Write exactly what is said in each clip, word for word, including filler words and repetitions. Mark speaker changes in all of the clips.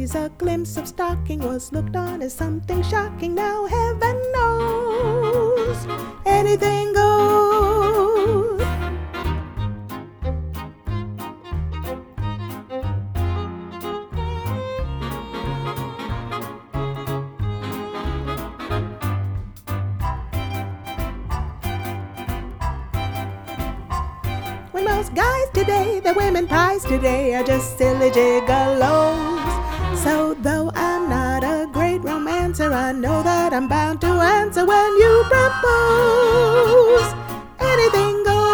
Speaker 1: days a glimpse of stocking was looked on as something shocking. Now heaven knows anything goes. When most guys today, the women prize today, are just silly gigolos. So though I'm not a great romancer, I know that I'm bound to answer when you propose. Anything goes.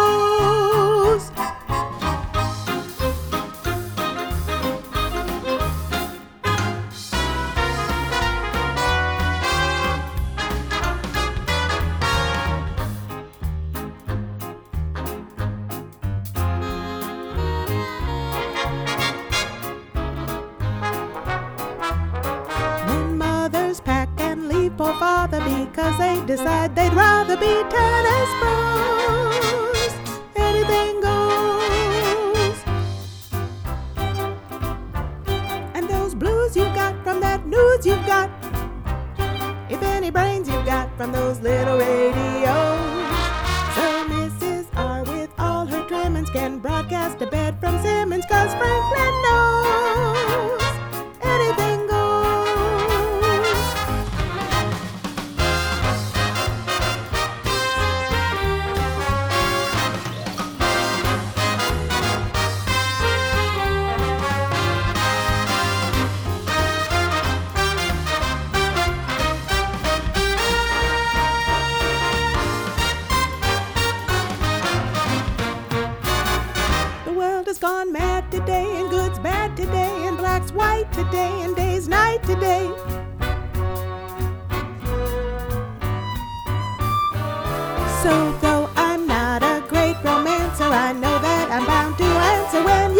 Speaker 1: Pack and leave poor father because they decide they'd rather be tennis pros. Anything goes. And those blues you got from that news you've got, if any brains you've got from those little radios. So Missus R with all her trimmings can broadcast a bed from Simmons, 'cause Franklin knows anything goes. Has gone mad today, and good's bad today, and black's white today, and day's night today. So though I'm not a great romancer, I know that I'm bound to answer when you